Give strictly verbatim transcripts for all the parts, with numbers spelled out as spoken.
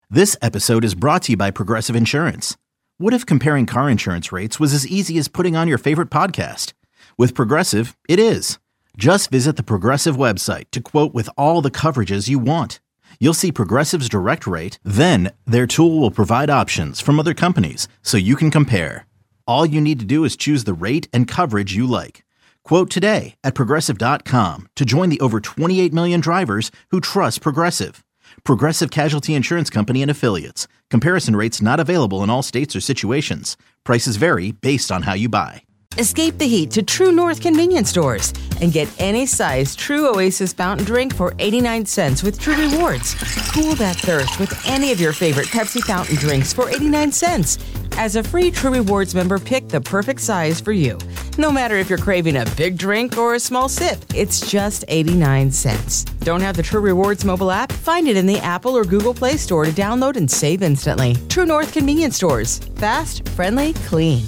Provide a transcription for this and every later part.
This episode is brought to you by Progressive Insurance. What if comparing car insurance rates was as easy as putting on your favorite podcast? With Progressive, it is. Just visit the Progressive website to quote with all the coverages you want. You'll see Progressive's direct rate, then their tool will provide options from other companies so you can compare. All you need to do is choose the rate and coverage you like. Quote today at progressive dot com to join the over twenty-eight million drivers who trust Progressive. Progressive Casualty Insurance Company and Affiliates. Comparison rates not available in all states or situations. Prices vary based on how you buy. Escape the heat to True North convenience stores and get any size True Oasis fountain drink for eighty-nine cents with True Rewards. Cool that thirst with any of your favorite Pepsi fountain drinks for eighty-nine cents. As a free True Rewards member, pick the perfect size for you. No matter if you're craving a big drink or a small sip, it's just eighty-nine cents. Don't have the True Rewards mobile app? Find it in the Apple or Google Play Store to download and save instantly. True North convenience stores. Fast, friendly, clean.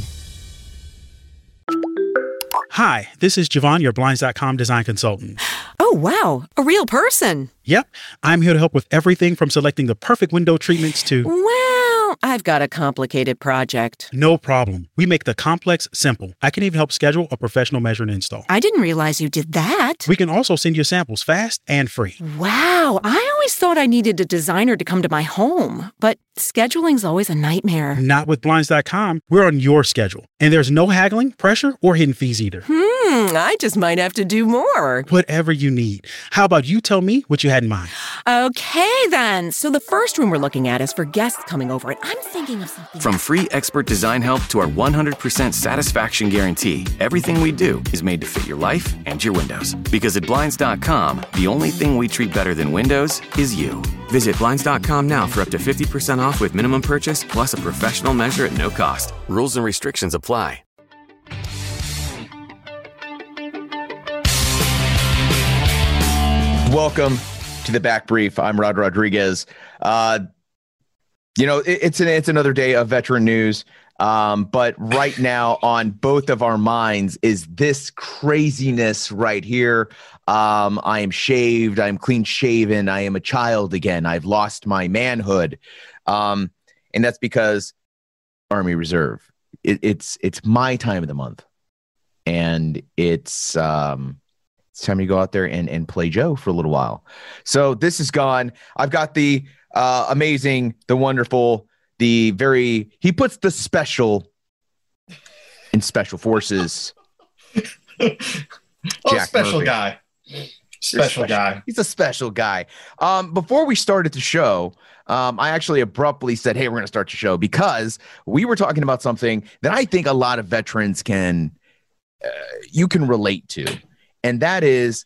Hi, this is Javon, your Blinds dot com design consultant. Oh, wow. A real person. Yep. I'm here to help with everything from selecting the perfect window treatments to... Well, I've got a complicated project. No problem. We make the complex simple. I can even help schedule a professional measure and install. I didn't realize you did that. We can also send you samples fast and free. Wow. I always thought I needed a designer to come to my home, but scheduling's always a nightmare. Not with Blinds dot com. We're on your schedule. And there's no haggling, pressure, or hidden fees either. Hmm, I just might have to do more. Whatever you need. How about you tell me what you had in mind? Okay, then. So the first room we're looking at is for guests coming over, and I'm thinking of something... From free expert design help to our one hundred percent satisfaction guarantee, everything we do is made to fit your life and your windows. Because at Blinds dot com, the only thing we treat better than windows is you. Visit Blinds dot com now for up to fifty percent off with minimum purchase, plus a professional measure at no cost. Rules and restrictions apply. Welcome to the Back Brief. I'm Rod Rodriguez. Uh, you know, it, it's an, it's another day of veteran news. Um, but right now on both of our minds is this craziness right here. Um, I am shaved. I'm clean shaven. I am a child again. I've lost my manhood. Um, and that's because Army Reserve, it, it's, it's my time of the month. And it's, um, it's time to go out there and, and play Joe for a little while. So this is gone. I've got the uh, amazing, the wonderful, the very, he puts the special in special forces. oh, Jack special Murphy. guy. Special, special guy. He's a special guy. Um, before we started the show, um, I actually abruptly said, hey, we're going to start the show because we were talking about something that I think a lot of veterans can, uh, you can relate to. And that is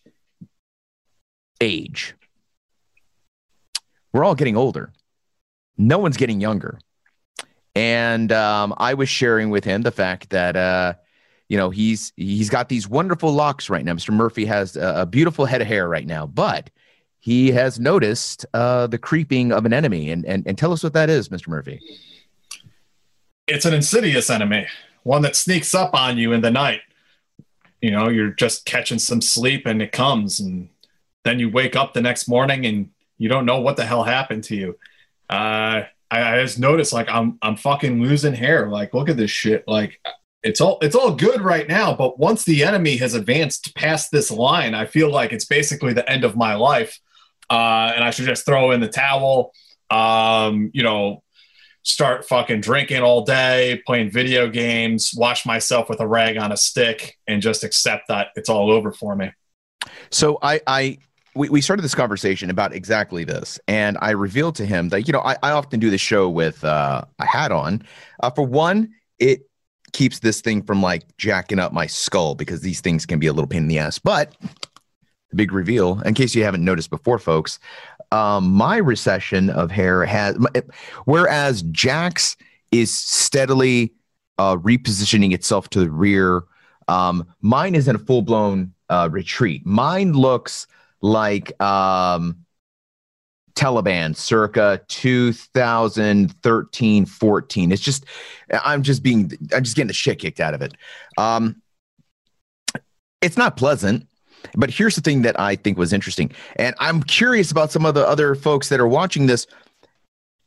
age. We're all getting older. No one's getting younger. And um, I was sharing with him the fact that, uh, you know, he's he's got these wonderful locks right now. Mister Murphy has a, a beautiful head of hair right now, but he has noticed uh, the creeping of an enemy. And, and, and tell us what that is, Mister Murphy. It's an insidious enemy, one that sneaks up on you in the night. You know, you're just catching some sleep and it comes, and then you wake up the next morning and you don't know what the hell happened to you. Uh, I, I just noticed, like, I'm I'm fucking losing hair. Like, look at this shit. Like, it's all it's all good right now, but once the enemy has advanced past this line, I feel like it's basically the end of my life, uh, and I should just throw in the towel. Um, you know. Start fucking drinking all day, playing video games, wash myself with a rag on a stick, and just accept that it's all over for me. So I, I, we, we started this conversation about exactly this, and I revealed to him that, you know, I, I often do the show with uh, a hat on. Uh, for one, it keeps this thing from like jacking up my skull because these things can be a little pain in the ass. But the big reveal, in case you haven't noticed before, folks, Um, my recession of hair has, whereas Jack's is steadily uh, repositioning itself to the rear, um, mine is in a full-blown uh, retreat. Mine looks like um, Taliban circa two thousand thirteen, fourteen. It's just, I'm just being, I'm just getting the shit kicked out of it. Um, it's not pleasant. But here's the thing that I think was interesting, and I'm curious about some of the other folks that are watching this.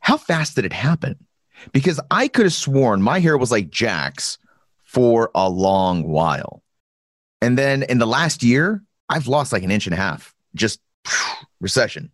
how fast did it happen? Because I could have sworn my hair was like Jack's for a long while. And then in the last year, I've lost like an inch and a half. Just phew, recession.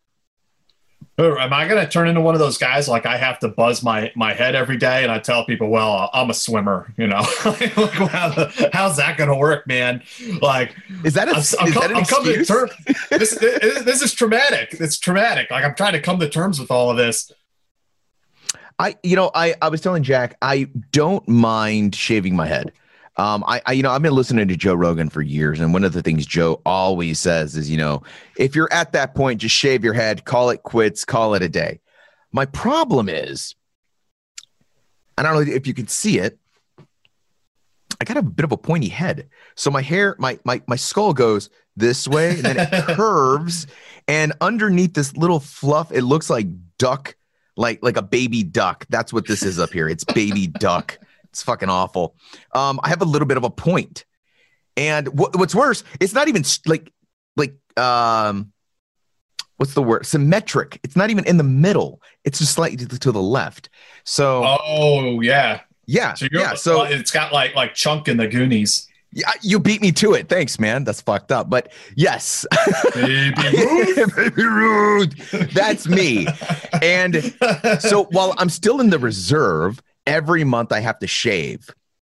Am I going to turn into one of those guys like I have to buzz my, my head every day and I tell people, well, I'm a swimmer, you know? Like, how the, how's that going to work, man? Like, is that a, I'm, is I'm, that an I'm coming to terms. This, this, this is traumatic. It's traumatic. Like, I'm trying to come to terms with all of this. I, you know, I, I was telling Jack, I don't mind shaving my head. Um, I, I, you know, I've been listening to Joe Rogan for years, and one of the things Joe always says is, you know, if you're at that point, just shave your head, call it quits, call it a day. My problem is, I don't know if you can see it, I got a bit of a pointy head. So my hair, my my my skull goes this way, and then it curves, and underneath this little fluff, it looks like duck, like like a baby duck. That's what this is up here. It's baby duck. It's fucking awful. Um, I have a little bit of a point. And what, what's worse, it's not even like, like, um, what's the word? Symmetric. It's not even in the middle. It's just slightly to, to the left. So, oh yeah. Yeah. So, yeah. So it's got like, like Chunk in the Goonies. Yeah. You beat me to it. Thanks, man. That's fucked up. But yes. Baby Ruth. Baby Ruth. That's me. And so while I'm still in the reserve, every month I have to shave.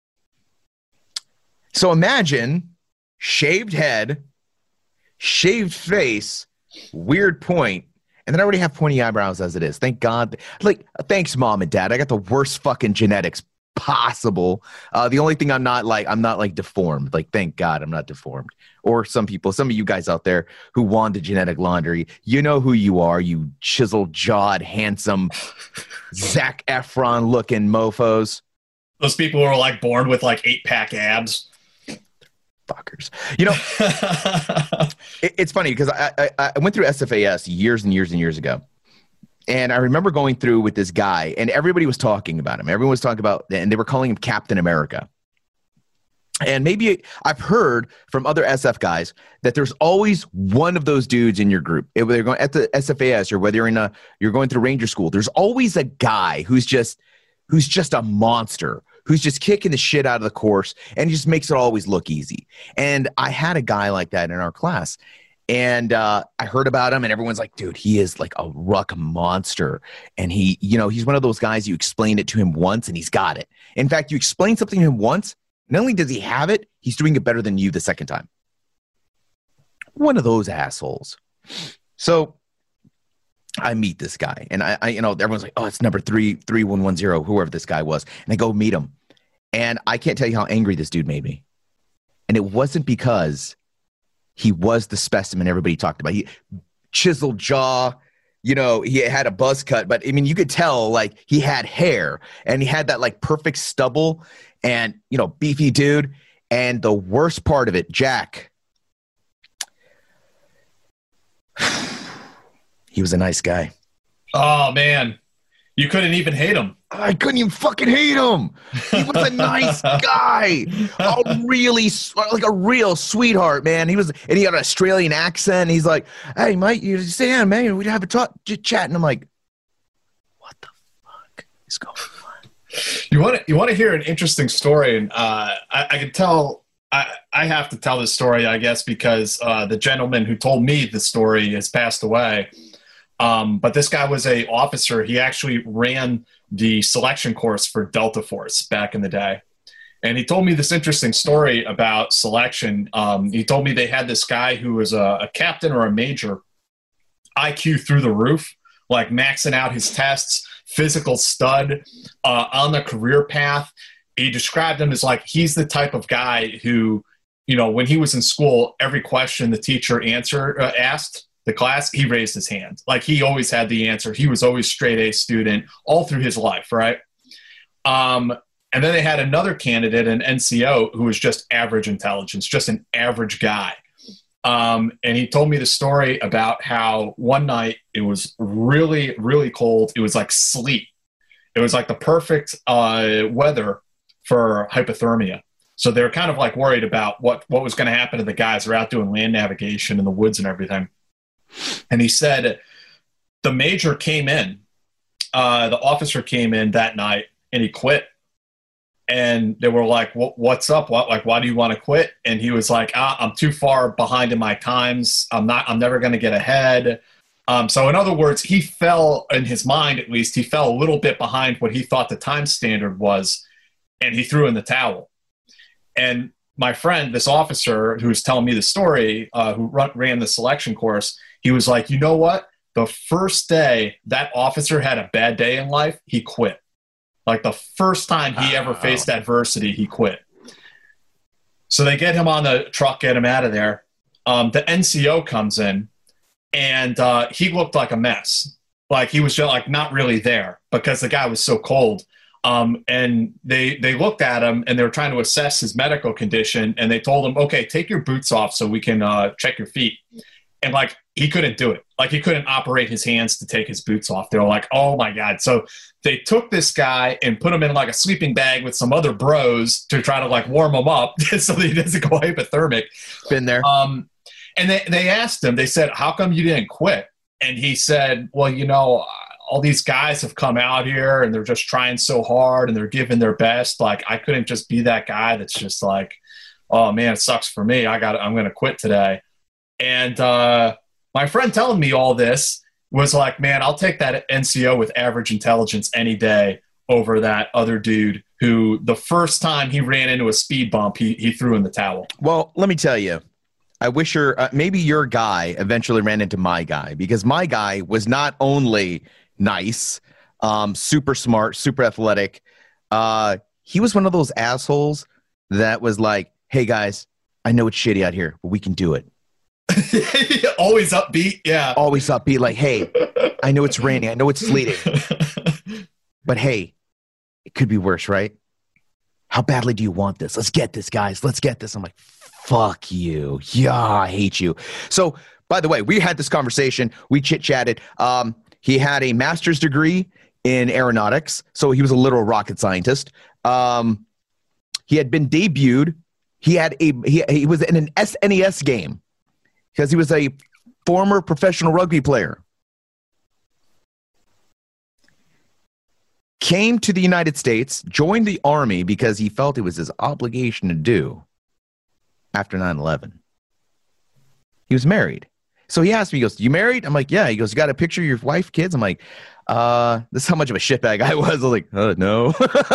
So imagine shaved head, shaved face, weird point, and then I already have pointy eyebrows as it is. Thank God. Like, thanks, mom and dad. I got the worst fucking genetics possible. Uh, the only thing I'm not like, I'm not like deformed. Like, thank God I'm not deformed. Or some people, some of you guys out there who want the genetic laundry, you know who you are, you chiseled jawed, handsome, Zac Efron looking mofos. Those people who are like born with like eight pack abs. Fuckers. You know, it, it's funny because I, I, I went through S F A S years and years and years ago. And I remember going through with this guy, and everybody was talking about him. Everyone was talking about, and they were calling him Captain America. And maybe I've heard from other S F guys that there's always one of those dudes in your group. Whether you're going at the S F A S or whether you're in a, you're going through Ranger School, there's always a guy who's just, who's just a monster, who's just kicking the shit out of the course and just makes it always look easy. And I had a guy like that in our class. And uh, I heard about him, and everyone's like, dude, he is like a ruck monster. And he, you know, he's one of those guys, you explain it to him once and he's got it. In fact, you explain something to him once, not only does he have it, he's doing it better than you the second time. One of those assholes. So I meet this guy, and I, I you know, everyone's like, oh, it's number three, three, one, one, zero, whoever this guy was. And I go meet him. And I can't tell you how angry this dude made me. And it wasn't because he was the specimen everybody talked about. He chiseled jaw, you know, he had a buzz cut, but I mean, you could tell like he had hair and he had that like perfect stubble and, you know, beefy dude. And the worst part of it, Jack, he was a nice guy. Oh man, you couldn't even hate him. I couldn't even fucking hate him. He was a nice guy. A really, like a real sweetheart, man. He was, and he had an Australian accent. He's like, hey, mate, you sit down, man. We'd have a talk, just chat. And I'm like, what the fuck is going on? You want to, you want to hear an interesting story? And uh, I, I can tell, I, I have to tell this story, I guess, because uh, the gentleman who told me the story has passed away. Um, but this guy was a officer. He actually ran the selection course for Delta Force back in the day. And he told me this interesting story about selection. Um, he told me they had this guy who was a, a captain or a major, I Q through the roof, like maxing out his tests, physical stud, uh, on the career path. He described him as like, he's the type of guy who, you know, when he was in school, every question the teacher answered, uh, asked, the class, he raised his hand. Like he always had the answer. He was always straight A student all through his life, right? Um, and then they had another candidate, an N C O, who was just average intelligence, just an average guy. Um, and he told me the story about how one night it was really, really cold. It was like sleet. It was like the perfect uh, weather for hypothermia. So they were kind of like worried about what, what was going to happen to the guys who are out doing land navigation in the woods and everything. And he said the major came in uh, the officer came in that night and he quit. And they were like, what's up? What, like, why do you want to quit? And he was like, ah, I'm too far behind in my times. I'm not, I'm never going to get ahead. Um, so in other words, he fell, in his mind at least, he fell a little bit behind what he thought the time standard was, and he threw in the towel. And my friend, this officer who was telling me the story, uh, who run, ran the selection course, he was like, you know what? The first day that officer had a bad day in life, he quit. Like the first time he ever faced adversity, he quit. So they get him on the truck, get him out of there. Um, the N C O comes in, and uh, he looked like a mess. Like he was just like not really there because the guy was so cold. Um, and they they looked at him and they were trying to assess his medical condition. And they told him, okay, take your boots off so we can uh, check your feet. And like he couldn't do it. Like he couldn't operate his hands to take his boots off. They were like, oh my God. So they took this guy and put him in like a sleeping bag with some other bros to try to like warm him up so that he doesn't go hypothermic. Been there. Um, and they, they asked him, they said, how come you didn't quit? And he said, well, you know, all these guys have come out here and they're just trying so hard and they're giving their best. Like I couldn't just be that guy that's just like, oh man, it sucks for me. I got I'm going to quit today. And uh, my friend telling me all this was like, man, I'll take that N C O with average intelligence any day over that other dude who the first time he ran into a speed bump, he, he threw in the towel. Well, let me tell you, I wish your uh, maybe your guy eventually ran into my guy, because my guy was not only nice, um, super smart, super athletic. Uh, he was one of those assholes that was like, hey, guys, I know it's shitty out here, but we can do it. Always upbeat. Yeah. Always upbeat. Like, hey, I know it's raining. I know it's sleeting. But hey, it could be worse, right? How badly do you want this? Let's get this, guys. Let's get this. I'm like, fuck you. Yeah, I hate you. So, by the way, we had this conversation. We chit-chatted. Um, he had a master's degree in aeronautics, so he was a literal rocket scientist. Um, he had been debuted. He had a he, he was in an S N E S game because he was a former professional rugby player. Came to the United States, joined the Army because he felt it was his obligation to do after nine eleven. He was married. So he asked me, he goes, you married? I'm like, yeah. He goes, you got a picture of your wife, kids? I'm like, uh, this is how much of a shitbag I was. I was like, uh, no.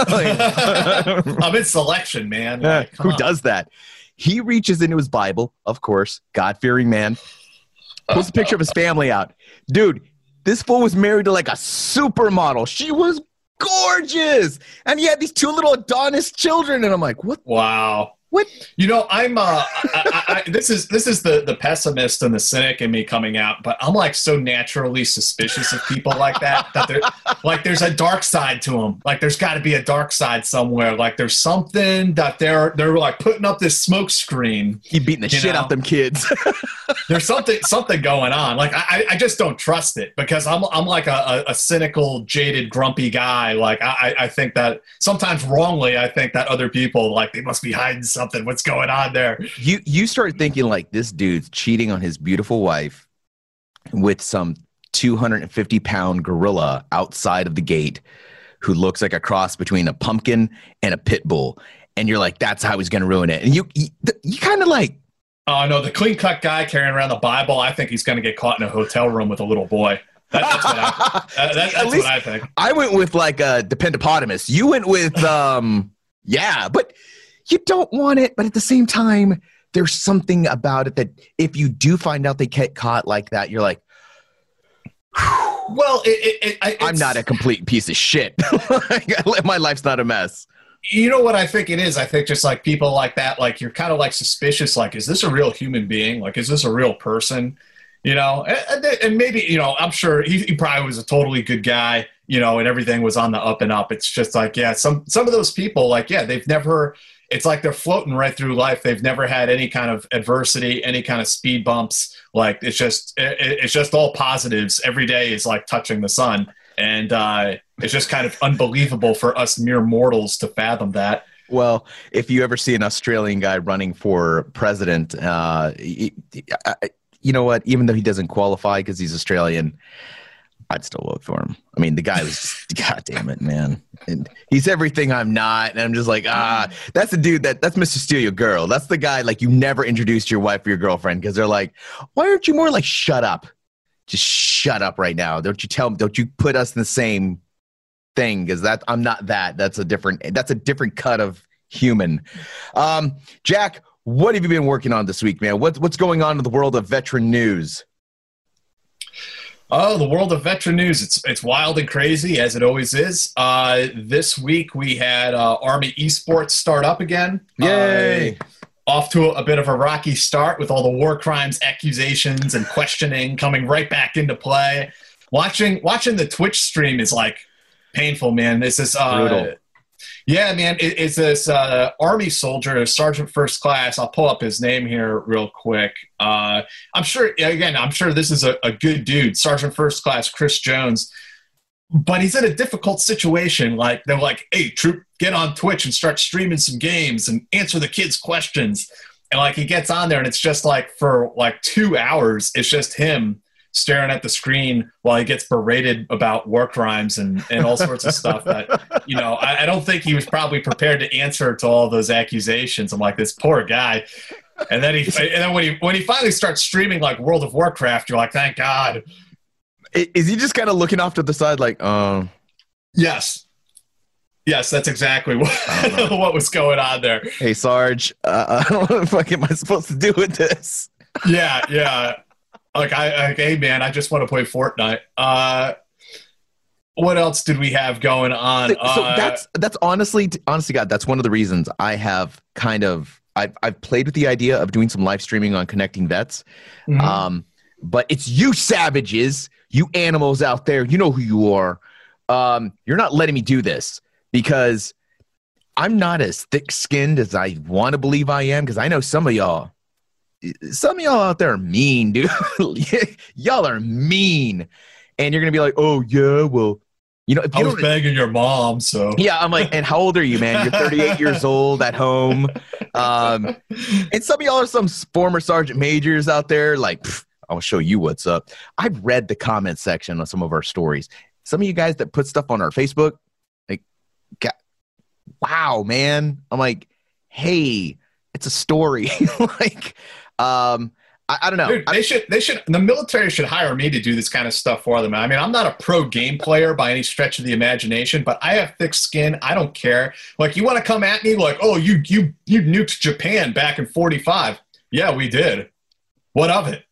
Like, I'm in selection, man. Yeah, like, who on. does that? He reaches into his Bible, of course, God-fearing man, pulls a picture of his family out. Dude, this fool was married to like a supermodel. She was gorgeous. And he had these two little Adonis children. And I'm like, what? Wow. What? You know, I'm. Uh, I, I, I, this is this is the the pessimist and the cynic in me coming out, but I'm like so naturally suspicious of people like that. That there, like, there's a dark side to them. Like, there's got to be a dark side somewhere. Like, there's something that they're they're like putting up this smoke screen. He beating the shit know? out them kids. There's something something going on. Like, I I just don't trust it because I'm I'm like a, a cynical, jaded, grumpy guy. Like, I I think that sometimes wrongly I think that other people, like, they must be hiding something. What's going on there? You you start thinking like, this dude's cheating on his beautiful wife with some two hundred fifty pound gorilla outside of the gate who looks like a cross between a pumpkin and a pit bull. And you're like, that's how he's going to ruin it. And you you, you kind of like, oh no, the clean cut guy carrying around the Bible, I think he's going to get caught in a hotel room with a little boy. That, that's what I, that, that, that's what I think. I went with like a dependopotamus. You went with, um, yeah, but you don't want it, but at the same time, there's something about it that if you do find out they get caught like that, you're like, well, it, it, it, I'm not a complete piece of shit. My life's not a mess. You know what I think it is? I think just like people like that, like you're kind of like suspicious. Like, is this a real human being? Like, is this a real person? You know, and, and maybe, you know, I'm sure he, he probably was a totally good guy, you know, and everything was on the up and up. It's just like, yeah, some, some of those people, like, yeah, they've never, it's like they're floating right through life. They've never had any kind of adversity, any kind of speed bumps. Like, it's just, it, it's just all positives. Every day is like touching the sun. And uh, it's just kind of unbelievable for us mere mortals to fathom that. Well, if you ever see an Australian guy running for president, uh, you know what? Even though he doesn't qualify because he's Australian, I'd still vote for him. I mean, the guy was just, God damn it, man. And he's everything I'm not. And I'm just like, ah, that's the dude that that's Mister Steal Your Girl. That's the guy like you never introduced your wife or your girlfriend because they're like, why aren't you more like, shut up? Just shut up right now. Don't you tell me, don't you put us in the same thing? Because that I'm not that. That's a different, that's a different cut of human. Um, Jack, what have you been working on this week, man? What's what's going on in the world of veteran news? Oh, the world of veteran news. It's it's wild and crazy, as it always is. Uh, this week, we had uh, Army Esports start up again. Yay! Uh, off to a, a bit of a rocky start with all the war crimes accusations and questioning coming right back into play. Watching watching the Twitch stream is, like, painful, man. This is uh, brutal. Yeah, man, it, it's this uh, Army soldier, Sergeant First Class. I'll pull up his name here real quick. Uh, I'm sure, again, I'm sure this is a, a good dude, Sergeant First Class Chris Jones. But he's in a difficult situation. Like, they're like, hey, troop, get on Twitch and start streaming some games and answer the kids' questions. And, like, he gets on there, and it's just, like, for, like, two hours, it's just him staring at the screen while he gets berated about war crimes and, and all sorts of stuff that, you know, I, I don't think he was probably prepared to answer to all those accusations. I'm like, this poor guy. And then he, and then when he, when he finally starts streaming like World of Warcraft, you're like, thank God. Is he just kind of looking off to the side like, um, yes. Yes, that's exactly what, what was going on there. Hey, Sarge, uh, I don't know what the fuck am I supposed to do with this? Yeah, yeah. Like, I, like, hey, man, I just want to play Fortnite. Uh, what else did we have going on? So uh, that's that's honestly, honestly, God, that's one of the reasons I have kind of I've I've played with the idea of doing some live streaming on Connecting Vets. Mm-hmm. Um, but it's you savages, you animals out there, you know who you are. Um, you're not letting me do this because I'm not as thick-skinned as I want to believe I am. Because I know some of y'all. Some of y'all out there are mean, dude. Y'all are mean. And you're going to be like, oh, yeah, well, you know. If you I was don't, begging your mom, so. Yeah, I'm like, and how old are you, man? You're thirty-eight years old at home. Um, and some of y'all are some former sergeant majors out there. Like, pff, I'll show you what's up. I've read the comment section on some of our stories. Some of you guys that put stuff on our Facebook, like, God, wow, man. I'm like, hey, it's a story. like, Um, I, I don't know. Dude, they should, they should, the military should hire me to do this kind of stuff for them. I mean, I'm not a pro game player by any stretch of the imagination, but I have thick skin. I don't care. Like, you want to come at me like, oh, you, you, you nuked Japan back in forty-five. Yeah, we did. What of it?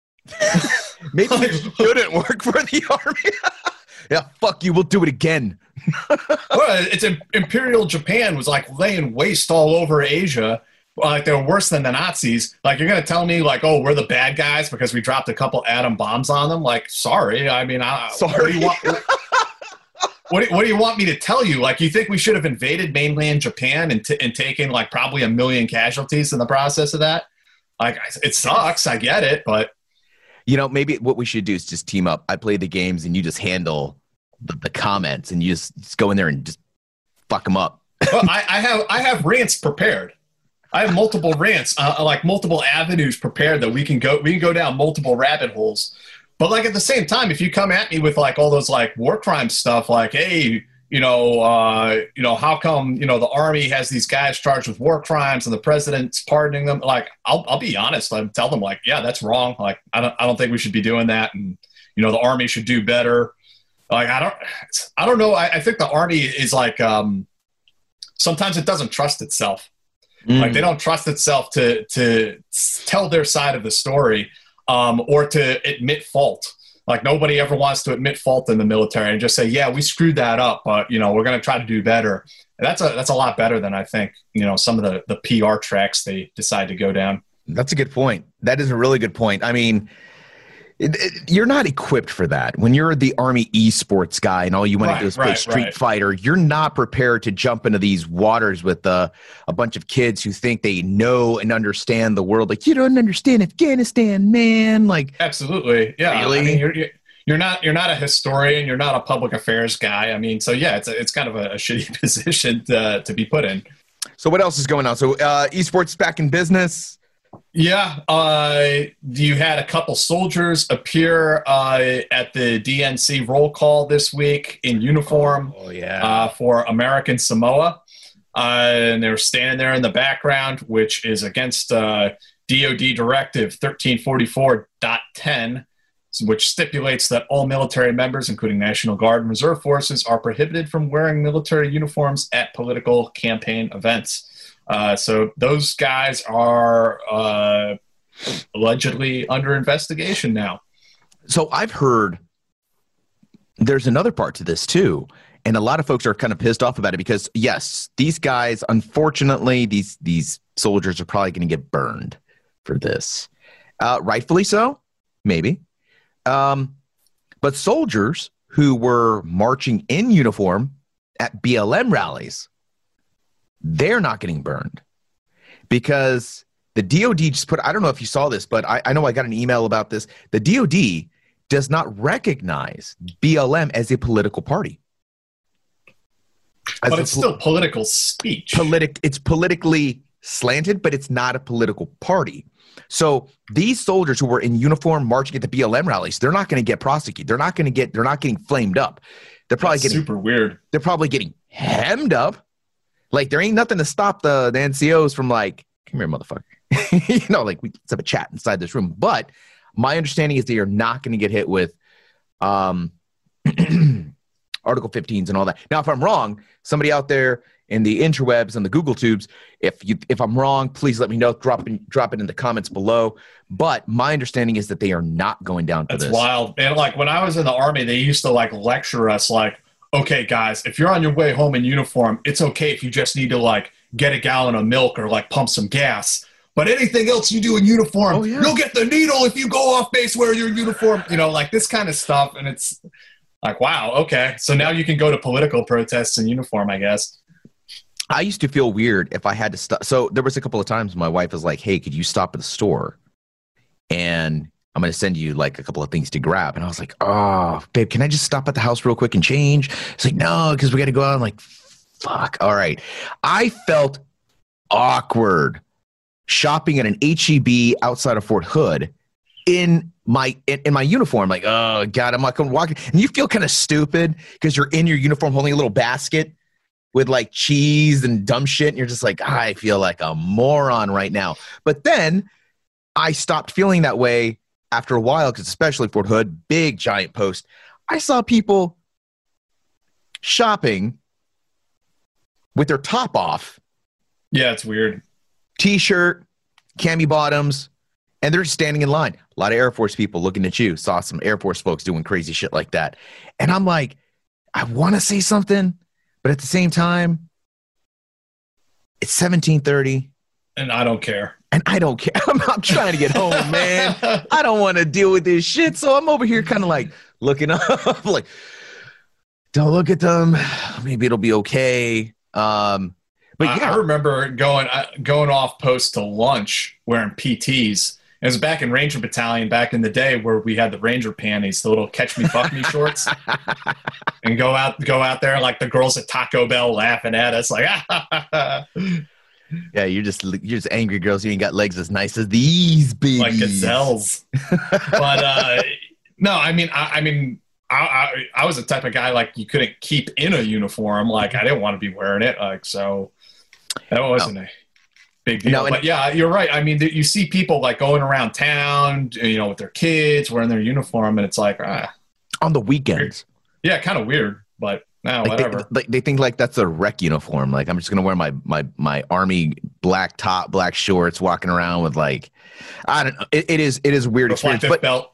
Maybe it shouldn't work for the Army. Yeah, fuck you. We'll do it again. Well, it's Imperial Japan was like laying waste all over Asia. Like, they're worse than the Nazis. Like, you're going to tell me, like, oh, we're the bad guys because we dropped a couple atom bombs on them? Like, sorry. I mean, I, sorry. What do, you want, what, do, what do you want me to tell you? Like, you think we should have invaded mainland Japan and, t- and taken, like, probably a million casualties in the process of that? Like, it sucks. I get it, but. You know, maybe what we should do is just team up. I play the games and you just handle the, the comments and you just, just go in there and just fuck them up. Well, I, I have I have rants prepared. I have multiple rants, uh, like multiple avenues prepared that we can go. We can go down multiple rabbit holes. But like at the same time, if you come at me with like all those like war crime stuff, like, hey, you know, uh, you know, how come you know the Army has these guys charged with war crimes and the president's pardoning them? Like, I'll I'll be honest. I'll tell them like, yeah, that's wrong. Like, I don't I don't think we should be doing that, and you know, the Army should do better. Like, I don't I don't know. I, I think the Army is like um, sometimes it doesn't trust itself. Mm. Like, they don't trust itself to to tell their side of the story um, or to admit fault. Like, nobody ever wants to admit fault in the military and just say, yeah, we screwed that up, but, you know, we're going to try to do better. And that's a that's a lot better than I think, you know, some of the, the P R tracks they decide to go down. That's a good point. That is a really good point. I mean, it, it, you're not equipped for that. When you're the Army esports guy and all you want right, to do is play right, Street right. Fighter, you're not prepared to jump into these waters with uh, a bunch of kids who think they know and understand the world. Like, you don't understand Afghanistan, man. Like, absolutely, yeah. Really? I mean, you're, you're not you're not a historian. You're not a public affairs guy. I mean, so yeah, it's a, it's kind of a, a shitty position to, to be put in. So what else is going on? So uh, esports back in business. Yeah, uh, you had a couple soldiers appear uh, at the D N C roll call this week in uniform oh, yeah. uh, for American Samoa. Uh, and they were standing there in the background, which is against uh, D O D Directive thirteen forty-four point ten, which stipulates that all military members, including National Guard and Reserve Forces, are prohibited from wearing military uniforms at political campaign events. Uh, so those guys are uh, allegedly under investigation now. So I've heard there's another part to this too. And a lot of folks are kind of pissed off about it because, yes, these guys, unfortunately, these these soldiers are probably going to get burned for this. Uh, rightfully so, maybe. Um, but soldiers who were marching in uniform at B L M rallies, they're not getting burned because the D O D just put, I don't know if you saw this, but I, I know I got an email about this. The D O D does not recognize B L M as a political party. As but it's pol- still political speech. Politic, it's politically slanted, but it's not a political party. So these soldiers who were in uniform marching at the B L M rallies, they're not going to get prosecuted. They're not going to get, they're not getting flamed up. They're probably That's getting super weird. They're probably getting hemmed up. Like there ain't nothing to stop the, the N C Os from like, come here, motherfucker. you know, like we, let's have a chat inside this room. But my understanding is they are not going to get hit with um, Article fifteens and all that. Now, if I'm wrong, somebody out there in the interwebs and the Google tubes, if you if I'm wrong, please let me know. Drop in, drop it in the comments below. But my understanding is that they are not going down for That's this. wild. And like when I was in the Army, they used to like lecture us like, okay, guys, if you're on your way home in uniform, it's okay if you just need to like get a gallon of milk or like pump some gas. But anything else you do in uniform, oh, yeah. you'll get the needle if you go off base wearing your uniform. You know, like this kind of stuff. And it's like, wow, okay. So now you can go to political protests in uniform, I guess. I used to feel weird if I had to stop. So there was a couple of times my wife was like, hey, could you stop at the store? And I'm going to send you like a couple of things to grab. And I was like, oh, babe, can I just stop at the house real quick and change? It's like, no, because we got to go out. I'm like, fuck. All right. I felt awkward shopping at an H E B outside of Fort Hood in my in, in my uniform. Like, oh, God, I'm not going to walk. And you feel kind of stupid because you're in your uniform holding a little basket with like cheese and dumb shit. And you're just like, I feel like a moron right now. But then I stopped feeling that way after a while, because especially Fort Hood, big giant post. I saw people shopping with their top off. Yeah, it's weird. T-shirt, cami bottoms, and they're just standing in line. A lot of Air Force people looking at you. Saw some Air Force folks doing crazy shit like that. And I'm like, I want to say something, but at the same time, it's seventeen thirty. And I don't care. And I don't care. I'm, I'm trying to get home, man. I don't want to deal with this shit. So I'm over here kind of like looking up, like, don't look at them. Maybe it'll be okay. Um, but yeah. I, I remember going uh, going off post to lunch wearing P Ts. It was back in Ranger Battalion back in the day where we had the Ranger panties, the little catch me, fuck me shorts, and go out go out there like the girls at Taco Bell laughing at us like, ah. Yeah, you're just you're just angry girls. You ain't got legs as nice as these babies. Like gazelles. But uh, no, I mean, I, I mean, I, I I was the type of guy like you couldn't keep in a uniform. Like I didn't want to be wearing it. Like so, that wasn't no. a big deal. No, but yeah, you're right. I mean, you see people like going around town, you know, with their kids wearing their uniform, and it's like ah, on the weekends. Yeah, kind of weird, but. No, like whatever. They, like they think like that's a rec uniform. Like I'm just gonna wear my my my army black top, black shorts, walking around with like I don't know. It, it is it is a weird experience. But belt.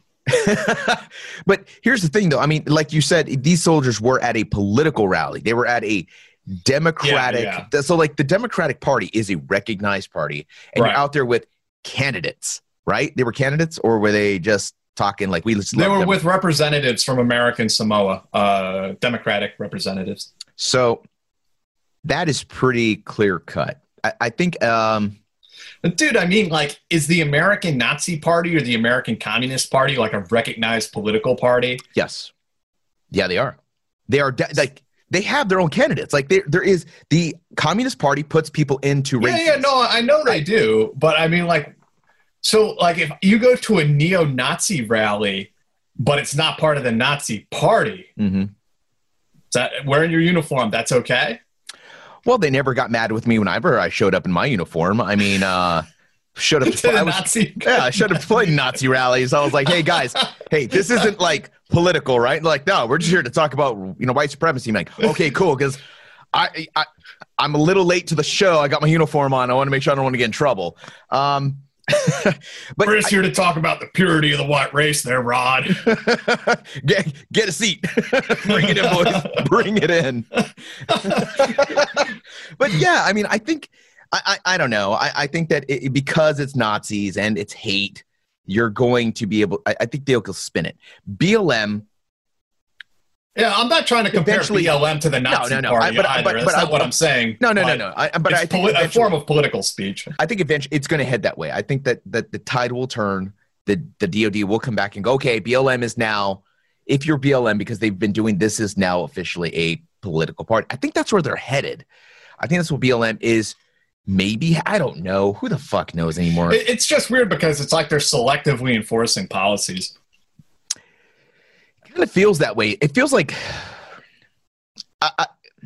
But here's the thing, though. I mean, like you said, these soldiers were at a political rally. They were at a Democratic. Yeah, yeah. So like the Democratic Party is a recognized party, and right. you're out there with candidates, right? They were candidates, or were they just talking like we just they were them. with representatives from American Samoa, uh, Democratic representatives. So that is pretty clear cut. I, I think, um, dude, I mean, like, is the American Nazi Party or the American Communist Party like a recognized political party? Yes. Yeah, they are. They are de- like they have their own candidates. Like there, there is the Communist Party puts people into races. Yeah, yeah, no, I know they do, but I mean, like. So, like, if you go to a neo-Nazi rally, but it's not part of the Nazi party, Mm-hmm. is that wearing your uniform, that's okay? Well, they never got mad with me whenever I showed up in my uniform. I mean, uh, showed up To the I was, Nazi- yeah, I showed up to play Nazi rallies. I was like, hey guys, hey, this isn't like political, right? Like, no, we're just here to talk about, you know, white supremacy. I'm like, okay, cool, because I, I I'm a little late to the show. I got my uniform on. I want to make sure I don't want to get in trouble. Um, but We're just here to talk about the purity of the white race there, Rod. get, get a seat. Bring it in, boys. Bring it in. But yeah, I mean, I think, I, I, I don't know. I, I think that it, because it's Nazis and it's hate, you're going to be able, I, I think they'll spin it. B L M. Yeah, I'm not trying to compare Eventually- B L M to the Nazi no, no, party I- but- either. but- That's but not I- what I'm saying. No, no, no, no. I, but it's I think poli- a eventually- form of political speech. I think eventually it's going to head that way. I think that, that the tide will turn. The, the D O D will come back and go, okay, B L M is now, if you're B L M, because they've been doing this, is now officially a political party. I think that's where they're headed. I think that's what B L M is. Maybe. I don't know. Who the fuck knows anymore? It- It's just weird because it's like they're selectively enforcing policies. It kind of feels that way. It feels like I, I,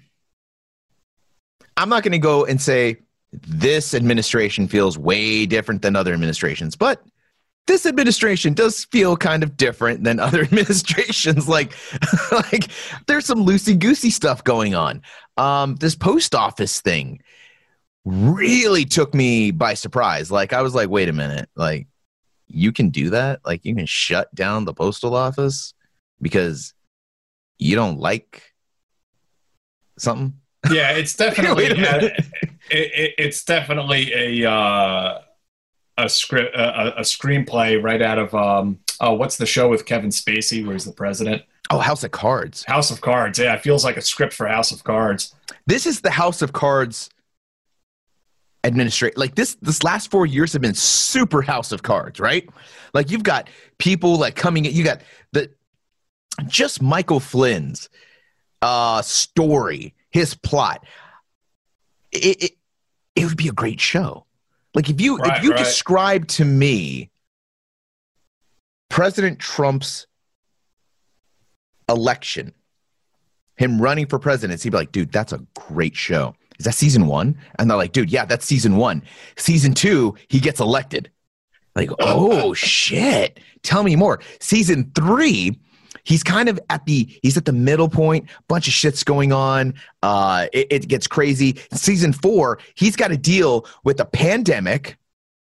I'm not going to go and say this administration feels way different than other administrations, but this administration does feel kind of different than other administrations. Like, like there's some loosey-goosey stuff going on. Um, this post office thing really took me by surprise. Like, I was like, wait a minute, like, you can do that? Like, you can shut down the postal office because you don't like something? Yeah, it's definitely Wait a minute. it, it, it's definitely a uh, a script a, a screenplay right out of um oh what's the show with Kevin Spacey where he's the president? Oh, House of Cards. House of Cards. Yeah, it feels like a script for House of Cards. This is the House of Cards administration. Like this, this last four years have been super House of Cards, right? Like you've got people like coming in. You got the just Michael Flynn's uh, story, his plot. It, it it would be a great show. Like if you Right, if you right. describe to me President Trump's election, him running for president, he'd be like, dude, that's a great show. Is that season one? And they're like, dude, yeah, that's season one. Season two, he gets elected. Like, oh shit. Tell me more. Season three, he's kind of at the, he's at the middle point. Bunch of shit's going on. Uh, it, it gets crazy. Season four, he's got to deal with a pandemic,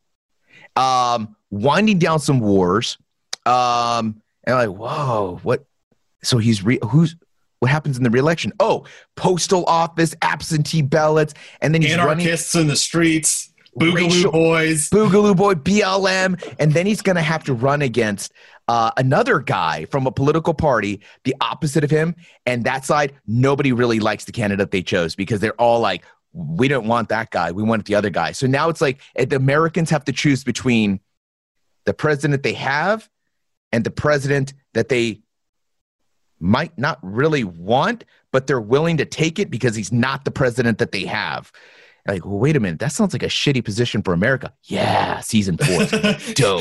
um, winding down some wars. Um, and like, whoa, what? So he's re- who's what happens in the reelection? Oh, postal office, absentee ballots, and then he's Anarchists in the streets, Boogaloo Racial- Boys. Boogaloo Boy, B L M, and then he's going to have to run against uh, another guy from a political party, the opposite of him, and that side, nobody really likes the candidate they chose because they're all like, we don't want that guy, we want the other guy. So now it's like eh, the Americans have to choose between the president they have and the president that they might not really want, but they're willing to take it because he's not the president that they have. Like, well, wait a minute, that sounds like a shitty position for America. Yeah, season four, dope.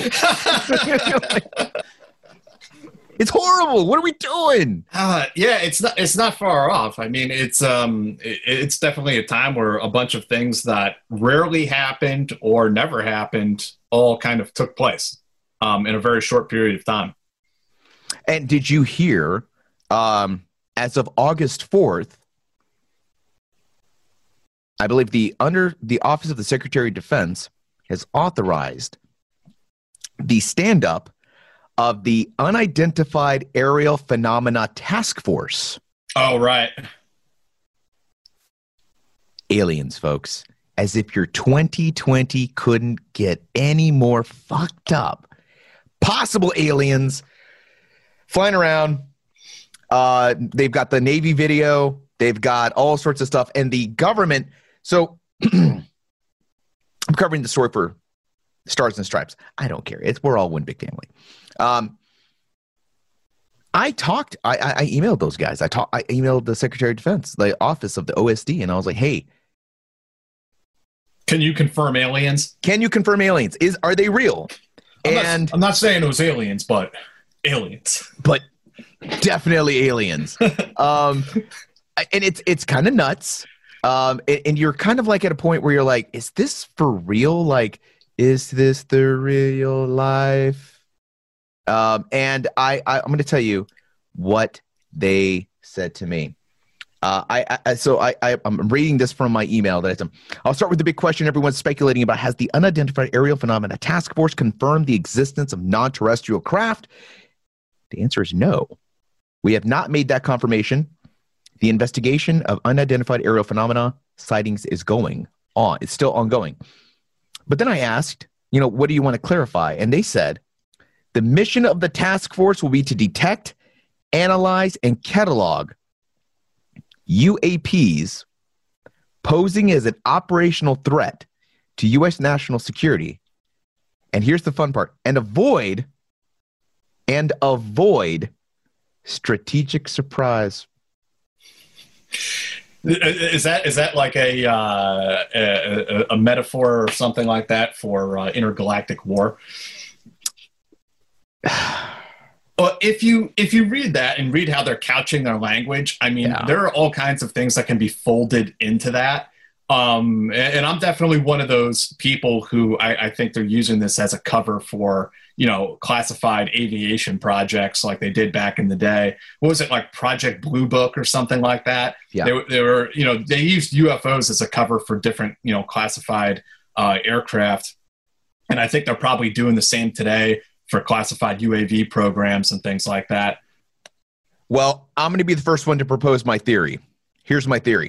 It's horrible. What are we doing? Uh, yeah, it's not it's not far off. I mean, it's um it, it's definitely a time where a bunch of things that rarely happened or never happened all kind of took place um in a very short period of time. And did you hear, um, as of August fourth, I believe the under the Office of the Secretary of Defense has authorized the stand-up of the Unidentified Aerial Phenomena Task Force. Oh, right. Aliens, folks. As if your twenty twenty couldn't get any more fucked up. Possible aliens flying around. Uh, they've got the Navy video. They've got all sorts of stuff. And the government. So I'm covering the story for Stars and Stripes. I don't care. It's we're all one big family. Um, I talked. I, I, I emailed those guys. I talked. I emailed the Secretary of Defense, the office of the O S D, and I was like, "Hey, Can you confirm aliens? Can you confirm aliens? Is Are they real? I'm and not, I'm not saying it was aliens, but aliens. But definitely aliens. um, and it's it's kind of nuts. Um, and, and you're kind of like at a point where you're like, is this for real? Like, is this the real life? Um, and I, I I'm going to tell you what they said to me. Uh, I, I so I, I I'm reading this from my email that I sent. I'll start with the big question everyone's speculating about: has the unidentified aerial phenomena task force confirmed the existence of non-terrestrial craft? The answer is no. We have not made that confirmation. The investigation of unidentified aerial phenomena sightings is going on. It's still ongoing. But then I asked, you know, what do you want to clarify? And they said the mission of the task force will be to detect, analyze, and catalog U A Ps posing as an operational threat to U S national security. And here's the fun part, and avoid and avoid strategic surprise. Is that is that like a uh, a, a metaphor or something like that for uh, intergalactic war? Well, if you if you read that and read how they're couching their language, I mean, yeah. there are all kinds of things that can be folded into that. Um, and, and I'm definitely one of those people who I, I think they're using this as a cover for, you know, classified aviation projects like they did back in the day. What was it, like Project Blue Book or something like that? Yeah. They, they were, you know, they used U F Os as a cover for different, you know, classified uh, aircraft. And I think they're probably doing the same today for classified U A V programs and things like that. Well, I'm going to be the first one to propose my theory. Here's my theory.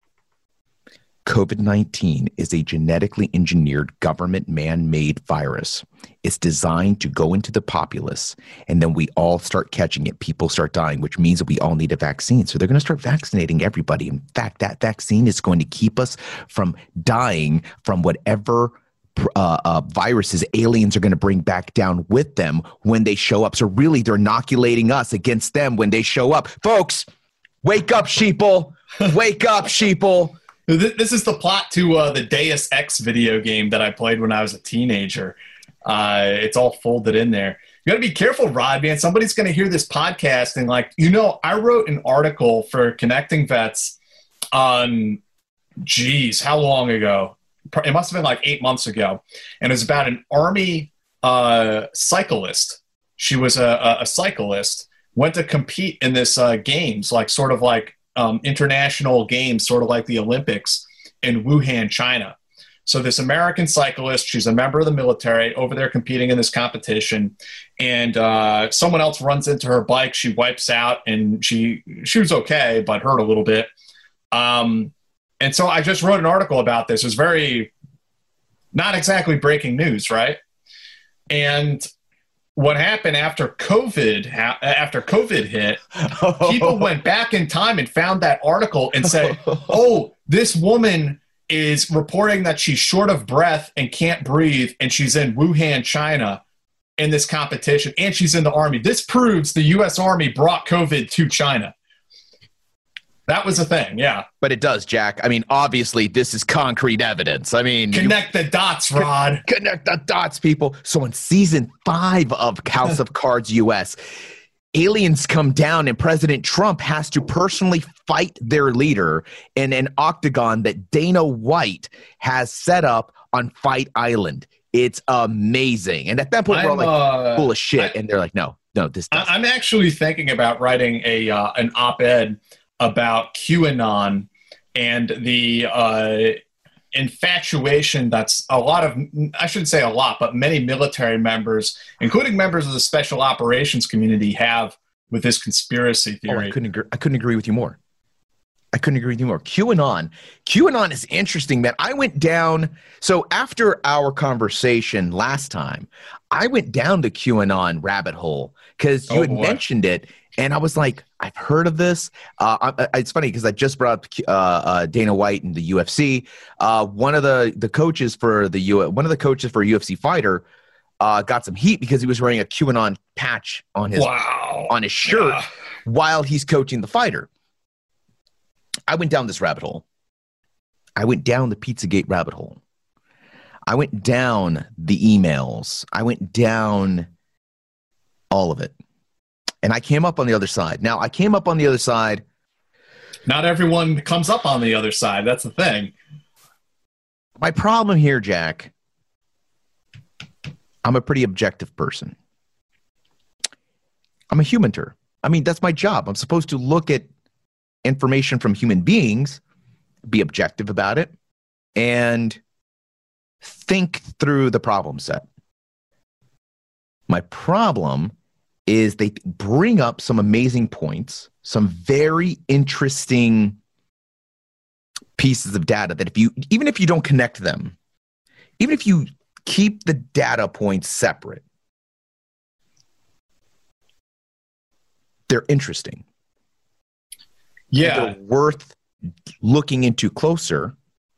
COVID nineteen is a genetically engineered government man-made virus. It's designed to go into the populace, and then we all start catching it. People start dying, which means that we all need a vaccine. So they're going to start vaccinating everybody. In fact, that vaccine is going to keep us from dying from whatever Uh, uh, viruses aliens are going to bring back down with them when they show up. So really, they're inoculating us against them when they show up. Folks, wake up, sheeple. Wake up, sheeple. This is the plot to uh, the Deus Ex video game that I played when I was a teenager. Uh, it's all folded in there. You got to be careful, Rod, man. Somebody's going to hear this podcast and like, you know, I wrote an article for Connecting Vets on, geez, how long ago? It must have been like eight months ago. And it was about an Army uh, cyclist. She was a, a cyclist, went to compete in this uh, games, like sort of like um, international games, sort of like the Olympics in Wuhan, China. So this American cyclist, she's a member of the military, over there competing in this competition. And uh, someone else runs into her bike. She wipes out and she, she was okay, but hurt a little bit. Um, And so I just wrote an article about this. It was very, not exactly breaking news, right? And what happened after COVID, after COVID hit, people went back in time and found that article and said, oh, this woman is reporting that she's short of breath and can't breathe, and she's in Wuhan, China, in this competition, and she's in the Army. This proves the U S Army brought COVID to China. That was a thing, yeah. But it does, Jack. I mean, obviously, this is concrete evidence. I mean, connect you, the dots, Rod. Connect the dots, people. So in season five of House of Cards U S, aliens come down and President Trump has to personally fight their leader in an octagon that Dana White has set up on Fight Island. It's amazing. And at that point, I'm, we're all like, uh, full of shit. I, and they're like, no, no, this doesn't. I'm actually thinking about writing a uh, an op-ed about QAnon and the uh, infatuation that's a lot of, I shouldn't say a lot, but many military members, including members of the special operations community, have with this conspiracy theory. Oh, I couldn't agree, I couldn't agree with you more. I couldn't agree with you more. QAnon. QAnon is interesting, man. I went down, so after our conversation last time, I went down the QAnon rabbit hole because you oh, had boy. mentioned it. And I was like, I've heard of this. Uh, I, it's funny because I just brought up uh, uh, Dana White and the U F C. Uh, one of the the coaches for the U one of the coaches for a U F C fighter uh, got some heat because he was wearing a QAnon patch on his wow. on his shirt yeah. while he's coaching the fighter. I went down this rabbit hole. I went down the Pizzagate rabbit hole. I went down the emails. I went down all of it. And I came up on the other side. Now, I came up on the other side. Not everyone comes up on the other side. That's the thing. My problem here, Jack, I'm a pretty objective person. I'm a humanter. I mean, that's my job. I'm supposed to look at information from human beings, be objective about it, and think through the problem set. My problem is they bring up some amazing points, some very interesting pieces of data that if you, even if you don't connect them, even if you keep the data points separate, they're interesting. Yeah. They're worth looking into closer.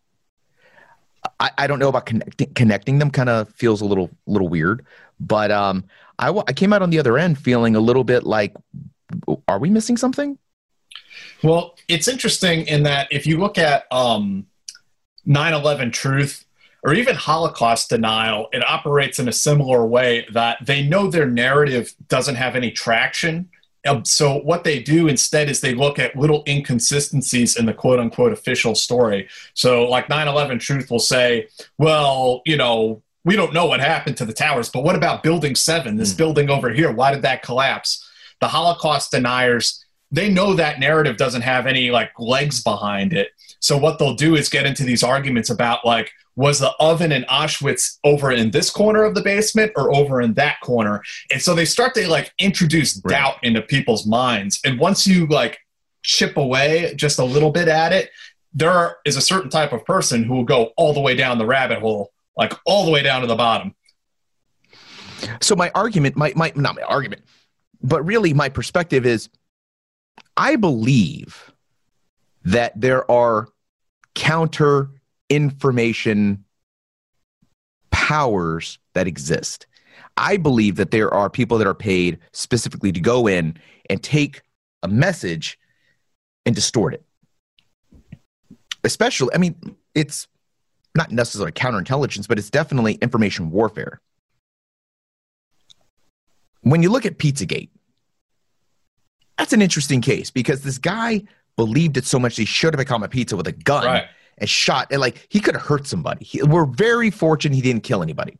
I, I don't know about connecting connecting them. Kind of feels a little little weird, but um, I, w- I came out on the other end feeling a little bit like, are we missing something? Well, it's interesting in that if you look at um, nine eleven Truth or even Holocaust denial, it operates in a similar way that they know their narrative doesn't have any traction. Um, so what they do instead is they look at little inconsistencies in the quote-unquote official story. So like nine eleven Truth will say, well, you know, we don't know what happened to the towers, but what about Building seven, this mm. building over here? Why did that collapse? The Holocaust deniers, they know that narrative doesn't have any like legs behind it. So what they'll do is get into these arguments about like, was the oven in Auschwitz over in this corner of the basement or over in that corner? And so they start to like introduce right. doubt into people's minds. And once you like chip away just a little bit at it, there is a certain type of person who will go all the way down the rabbit hole, like all the way down to the bottom. So my argument, my, my not my argument, but really my perspective is I believe that there are counter information powers that exist. I believe that there are people that are paid specifically to go in and take a message and distort it. Especially, I mean, it's not necessarily counterintelligence, but it's definitely information warfare. When you look at Pizzagate, that's an interesting case because this guy believed it so much he should have become a pizza with a gun. Right. And shot, and like he could have hurt somebody. He, we're very fortunate he didn't kill anybody.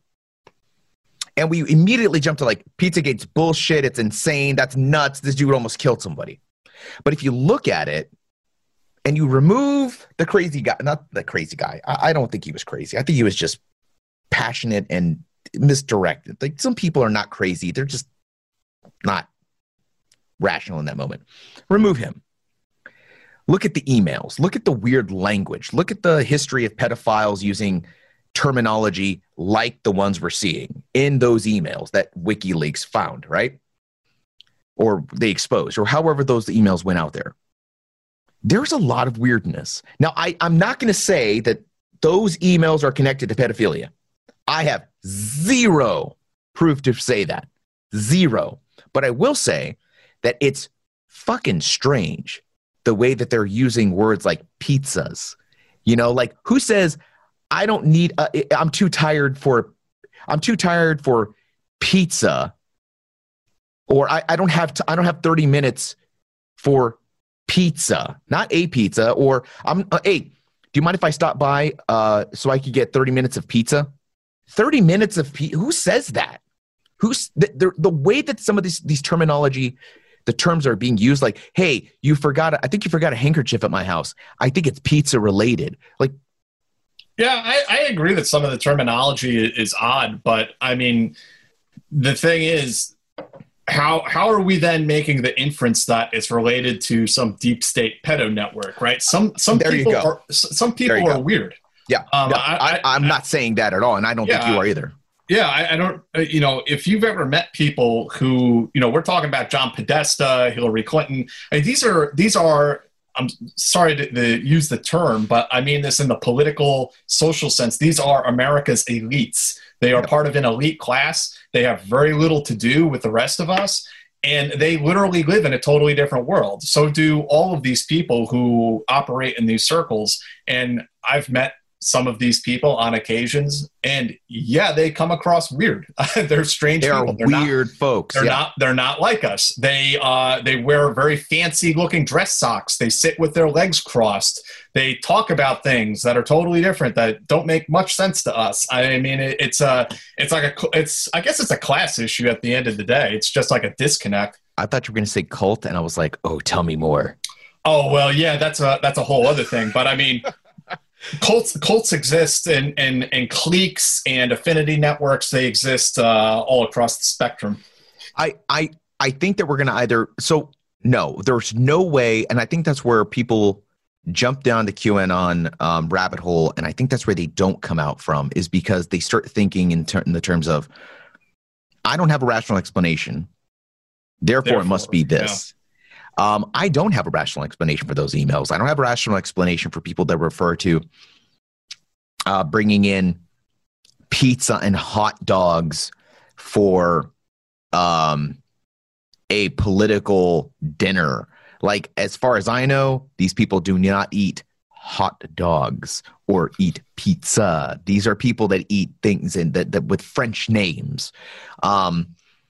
And we immediately jumped to like, Pizzagate's bullshit. It's insane. That's nuts. This dude almost killed somebody. But if you look at it and you remove the crazy guy, not the crazy guy. I, I don't think he was crazy. I think he was just passionate and misdirected. Like some people are not crazy. They're just not rational in that moment. Remove him. Look at the emails. Look at the weird language. Look at the history of pedophiles using terminology like the ones we're seeing in those emails that WikiLeaks found, right? Or they exposed, or however those emails went out there. There's a lot of weirdness. Now, I, I'm not going to say that those emails are connected to pedophilia. I have zero proof to say that. Zero. But I will say that it's fucking strange the way that they're using words like pizzas, you know, like who says, I don't need, uh, I'm too tired for, I'm too tired for pizza, or I, I don't have, t- I don't have thirty minutes for pizza, not a pizza, or I'm, uh, hey, do you mind if I stop by uh, so I could get thirty minutes of pizza? thirty minutes of pizza. Who says that? Who's the, the, the way that some of these, these terminology, the terms are being used, like, hey, you forgot, I think you forgot a handkerchief at my house. I think it's pizza related. Like, yeah, I, I agree that some of the terminology is odd, but I mean, the thing is, how how are we then making the inference that it's related to some deep state pedo network, right? Some some there people you go. are some people are go. weird. Yeah, um, yeah. I, I, I'm I, not saying that at all, and I don't yeah, think you are either. Yeah, I, I don't, uh, you know, if you've ever met people who, you know, we're talking about John Podesta, Hillary Clinton. I mean, these are, these are, I'm sorry to, to use the term, but I mean this in the political, social sense. These are America's elites. They are part of an elite class. They have very little to do with the rest of us. And they literally live in a totally different world. So do all of these people who operate in these circles. And I've met some of these people on occasions, and yeah, they come across weird. They're strange they people. Are they're weird not, folks. They're yeah. not. They're not like us. They uh, they wear very fancy looking dress socks. They sit with their legs crossed. They talk about things that are totally different that don't make much sense to us. I mean, it, it's a it's like a it's I guess it's a class issue at the end of the day. It's just like a disconnect. I thought you were going to say cult, and I was like, oh, tell me more. Oh well, yeah, that's a that's a whole other thing. But I mean. Cults, cults exist in, in, in cliques and affinity networks. They exist uh, all across the spectrum. I, I, I think that we're going to either, so no, there's no way. And I think that's where people jump down the QAnon um, rabbit hole. And I think that's where they don't come out from, is because they start thinking in, ter- in the terms of, I don't have a rational explanation. Therefore, Therefore it must be this. Yeah. Um, I don't have a rational explanation for those emails. I don't have a rational explanation for people that refer to uh, bringing in pizza and hot dogs for um, a political dinner. Like, as far as I know, these people do not eat hot dogs or eat pizza. These are people that eat things in that, that with French names. Um,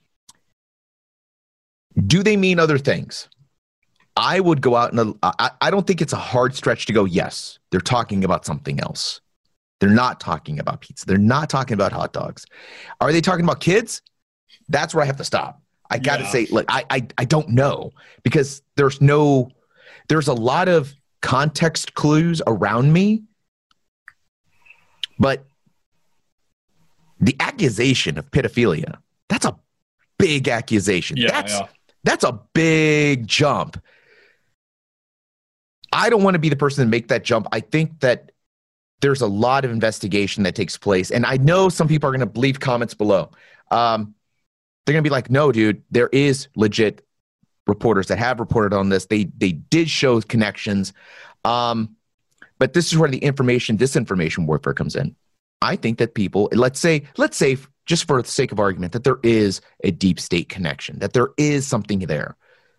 do they mean other things? I would go out and I, I don't think it's a hard stretch to go, yes, they're talking about something else. They're not talking about pizza. They're not talking about hot dogs. Are they talking about kids? That's where I have to stop. I got to yeah. say, look, I, I I don't know, because there's no, there's a lot of context clues around me, but the accusation of pedophilia, that's a big accusation. Yeah, that's, yeah. that's a big jump. I don't want to be the person to make that jump. I think that there's a lot of investigation that takes place. And I know some people are going to leave comments below. Um, they're going to be like, no, dude, there is legit reporters that have reported on this. They they did show connections. Um, but this is where the information, disinformation warfare comes in. I think that people, let's say, let's say, just for the sake of argument, that there is a deep state connection, that there is something there.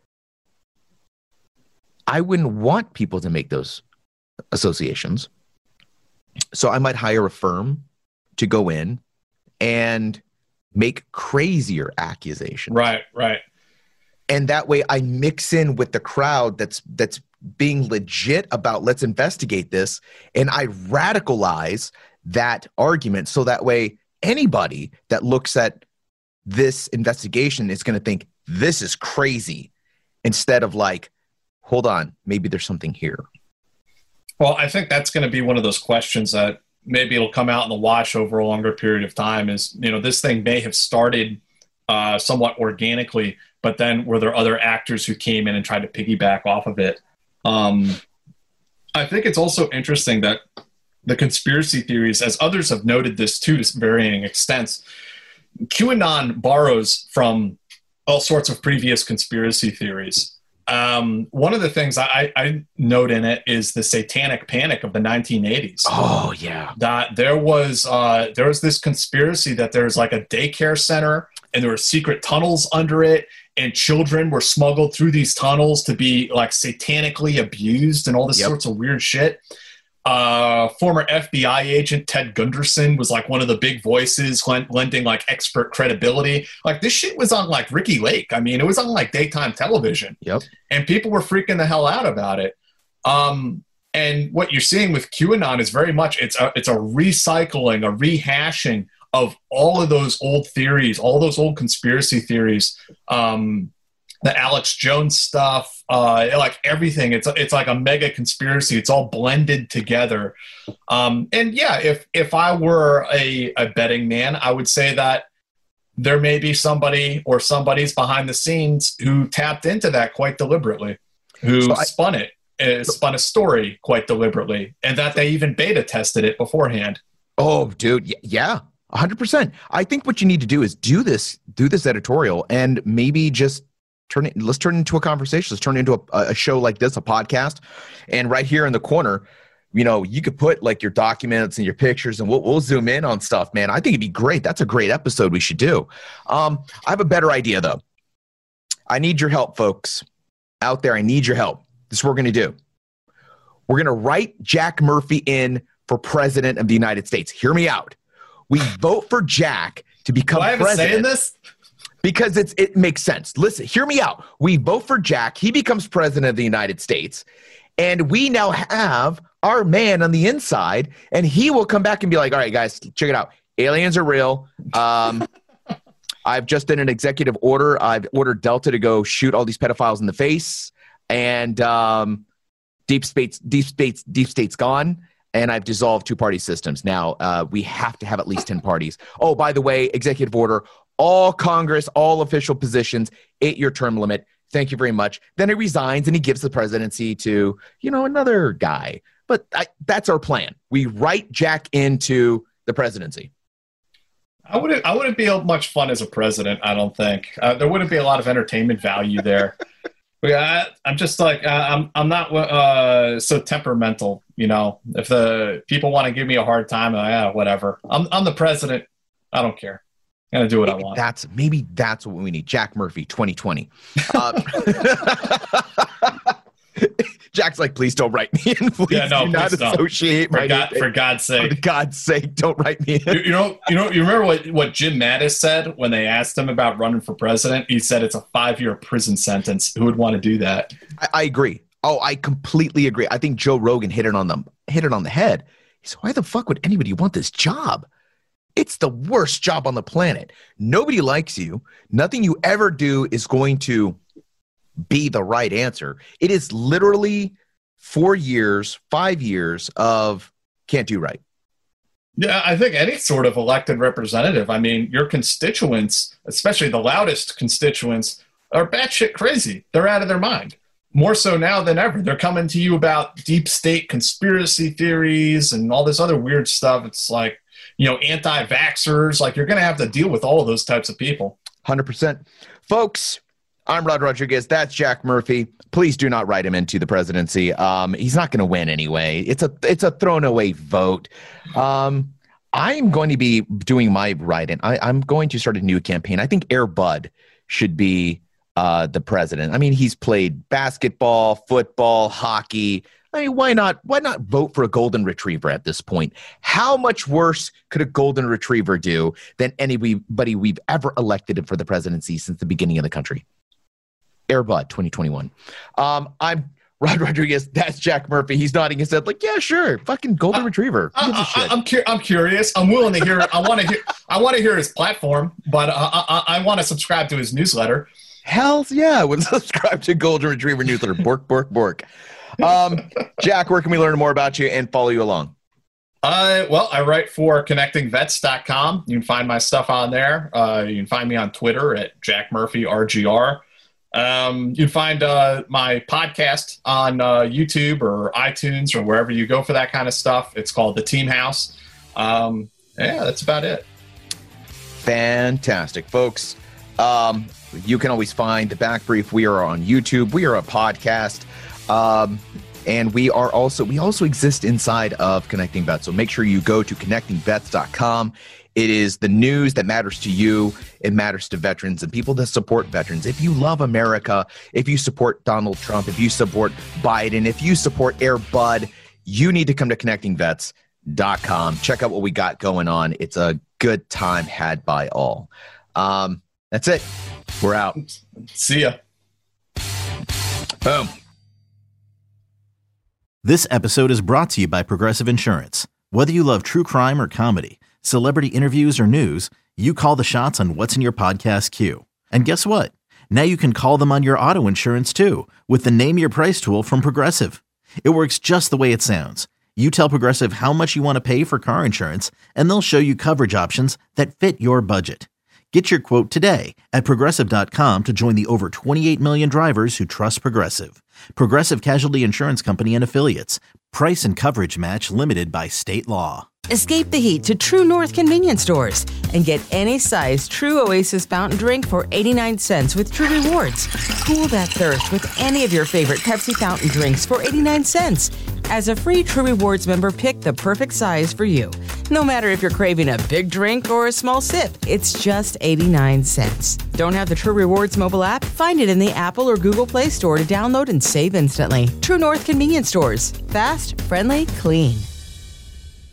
I wouldn't want people to make those associations. So I might hire a firm to go in and make crazier accusations. Right, right. And that way I mix in with the crowd that's that's being legit about, let's investigate this, and I radicalize that argument, so that way anybody that looks at this investigation is going to think this is crazy, instead of like, hold on, maybe there's something here. Well, I think that's going to be one of those questions that maybe it'll come out in the wash over a longer period of time, is, you know, this thing may have started uh, somewhat organically, but then were there other actors who came in and tried to piggyback off of it? Um, I think it's also interesting that the conspiracy theories, as others have noted this too to varying extents, QAnon borrows from all sorts of previous conspiracy theories. Um, one of the things I, I note in it is the satanic panic of the nineteen eighties. Oh yeah. That there was, uh, there was this conspiracy that there's like a daycare center and there were secret tunnels under it, and children were smuggled through these tunnels to be like satanically abused and all this yep. sorts of weird shit. Uh, former F B I agent Ted Gunderson was like one of the big voices, lending like expert credibility. Like, this shit was on like Ricky Lake. I mean, it was on like daytime television. Yep. And people were freaking the hell out about it. Um, and what you're seeing with QAnon is very much, it's a, it's a recycling, a rehashing of all of those old theories, all those old conspiracy theories. Um, the Alex Jones stuff, uh, like everything. It's it's like a mega conspiracy. It's all blended together. Um, and yeah, if if I were a, a betting man, I would say that there may be somebody or somebody's behind the scenes who tapped into that quite deliberately, who so I, spun it, uh, spun a story quite deliberately, and that they even beta tested it beforehand. Oh, dude, yeah, one hundred percent. I think what you need to do is do this, do this editorial, and maybe just turn it, let's turn it into a conversation. Let's turn it into a, a show like this, a podcast. And right here in the corner, you know, you could put like your documents and your pictures, and we'll, we'll zoom in on stuff, man. I think it'd be great. That's a great episode we should do. Um, I have a better idea though. I need your help, folks out there. I need your help. This is what we're going to do. We're going to write Jack Murphy in for president of the United States. Hear me out. We vote for Jack to become Do I have president. a say in this? Because it's it makes sense. Listen, hear me out. We vote for Jack. He becomes president of the United States. And we now have our man on the inside. And he will come back and be like, all right, guys, check it out. Aliens are real. Um, I've just done an executive order. I've ordered Delta to go shoot all these pedophiles in the face. And um, deep state's, deep state's, deep state's gone. And I've dissolved two-party systems. Now, uh, we have to have at least ten parties. Oh, by the way, executive order, all Congress, all official positions, eight-year term limit. Thank you very much. Then he resigns and he gives the presidency to, you know, another guy. But I, that's our plan. We write Jack into the presidency. I wouldn't, I wouldn't be much fun as a president, I don't think. Uh, there wouldn't be a lot of entertainment value there. Yeah, I'm just like, uh, I'm I'm not uh, so temperamental, you know. If the people want to give me a hard time, uh, yeah, whatever. I'm I'm the president. I don't care. I'm gonna do what maybe I want. That's maybe that's what we need. Jack Murphy, twenty twenty. Uh, Jack's like, please don't write me in. Please yeah, no, do please not don't. associate For my God, name. for God's sake. For God's sake, don't write me in. You, you know, you know, you remember what, what Jim Mattis said when they asked him about running for president? He said it's a five-year prison sentence. Who would want to do that? I, I agree. Oh, I completely agree. I think Joe Rogan hit it on the hit it on the head. He said, why the fuck would anybody want this job? It's the worst job on the planet. Nobody likes you. Nothing you ever do is going to be the right answer. It is literally four years, five years of can't do right. Yeah, I think any sort of elected representative, I mean, your constituents, especially the loudest constituents, are batshit crazy. They're out of their mind. More so now than ever. They're coming to you about deep state conspiracy theories and all this other weird stuff. It's like, you know, anti-vaxxers. Like, you're going to have to deal with all of those types of people. one hundred percent. Folks, I'm Rod Rodriguez. That's Jack Murphy. Please do not write him into the presidency. Um, he's not going to win anyway. It's a it's a thrown away vote. Um, I'm going to be doing my write-in. I, I'm going to start a new campaign. I think Air Bud should be uh, the president. I mean, he's played basketball, football, hockey. I mean, why not? Why not vote for a golden retriever at this point? How much worse could a golden retriever do than anybody we've ever elected for the presidency since the beginning of the country? Air Bud twenty twenty-one. Um, I'm Rod Rodriguez. That's Jack Murphy. He's nodding his head like, yeah, sure. Fucking golden uh, retriever. Who gives a I, shit? I, I'm, cu- I'm curious. I'm willing to hear. I want to hear. I want to hear his platform, but uh, I, I want to subscribe to his newsletter. Hell yeah! I would subscribe to Golden Retriever newsletter. Bork, bork, bork. Um, Jack, where can we learn more about you and follow you along? Uh, well, I write for connecting vets dot com. You can find my stuff on there. Uh, you can find me on Twitter at Jack Murphy R G R. Um, you can find uh, my podcast on uh, YouTube or iTunes or wherever you go for that kind of stuff. It's called The Team House. Um, yeah, that's about it. Fantastic, folks. Um, you can always find The Back Brief. We are on YouTube. We are a podcast. Um, and we are also, we also exist inside of Connecting Vets. So make sure you go to connecting vets dot com. It is the news that matters to you. It matters to veterans and people that support veterans. If you love America, if you support Donald Trump, if you support Biden, if you support Air Bud, you need to come to connecting vets dot com. Check out what we got going on. It's a good time had by all. Um, that's it. We're out. See ya. Boom. This episode is brought to you by Progressive Insurance. Whether you love true crime or comedy, celebrity interviews or news, you call the shots on what's in your podcast queue. And guess what? Now you can call them on your auto insurance too with the Name Your Price tool from Progressive. It works just the way it sounds. You tell Progressive how much you want to pay for car insurance, and they'll show you coverage options that fit your budget. Get your quote today at progressive dot com to join the over twenty-eight million drivers who trust Progressive. Progressive Casualty Insurance Company and Affiliates. Price and coverage match limited by state law. Escape the heat to True North convenience stores and get any size True Oasis fountain drink for eighty-nine cents with True Rewards. Cool that thirst with any of your favorite Pepsi fountain drinks for eighty-nine cents. As a free True Rewards member, pick the perfect size for you. No matter if you're craving a big drink or a small sip, it's just eighty-nine cents. Don't have the True Rewards mobile app? Find it in the Apple or Google Play Store to download and save instantly. True North convenience stores. Fast, friendly, clean.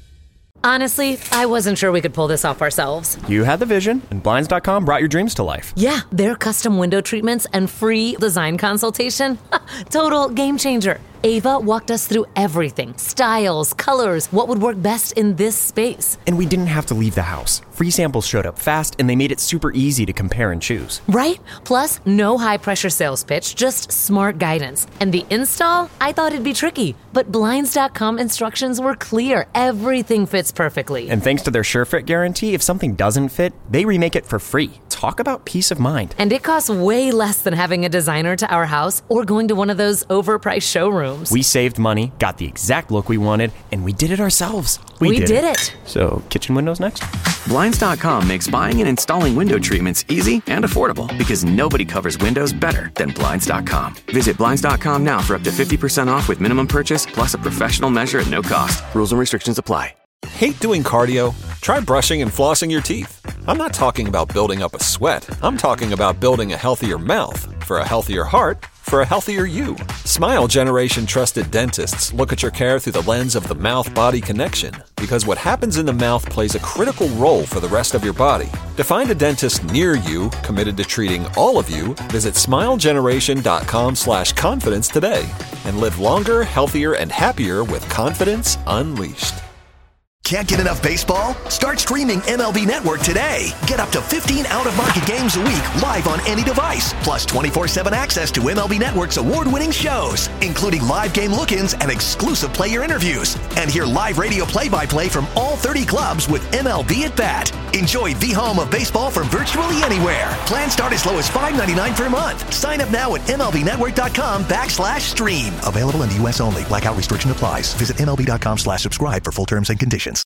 Honestly, I wasn't sure we could pull this off ourselves. You had the vision, and Blinds dot com brought your dreams to life. Yeah, their custom window treatments and free design consultation. Total game changer. Ava walked us through everything. Styles, colors, what would work best in this space. And we didn't have to leave the house. Free samples showed up fast, and they made it super easy to compare and choose. Right? Plus, no high-pressure sales pitch, just smart guidance. And the install? I thought it'd be tricky, but Blinds dot com instructions were clear. Everything fits perfectly. And thanks to their SureFit guarantee, if something doesn't fit, they remake it for free. Talk about peace of mind. And it costs way less than having a designer to our house or going to one of those overpriced showrooms. We saved money, got the exact look we wanted, and we did it ourselves. We, we did, did it. it. So, kitchen windows next? Blinds dot com makes buying and installing window treatments easy and affordable because nobody covers windows better than Blinds dot com. Visit Blinds dot com now for up to fifty percent off with minimum purchase plus a professional measure at no cost. Rules and restrictions apply. Hate doing cardio? Try brushing and flossing your teeth. I'm not talking about building up a sweat. I'm talking about building a healthier mouth for a healthier heart for a healthier you. Smile Generation trusted dentists look at your care through the lens of the mouth-body connection because what happens in the mouth plays a critical role for the rest of your body. To find a dentist near you committed to treating all of you, visit smile generation dot com slash confidence today and live longer, healthier, and happier with confidence unleashed. Can't get enough baseball? Start streaming M L B Network today. Get up to fifteen out-of-market games a week live on any device, plus twenty-four seven access to M L B Network's award-winning shows, including live game look-ins and exclusive player interviews. And hear live radio play-by-play from all thirty clubs with M L B at Bat. Enjoy the home of baseball from virtually anywhere. Plans start as low as five ninety-nine per month. Sign up now at M L B network dot com backslash stream. Available in the U S only. Blackout restriction applies. Visit M L B dot com slash subscribe for full terms and conditions.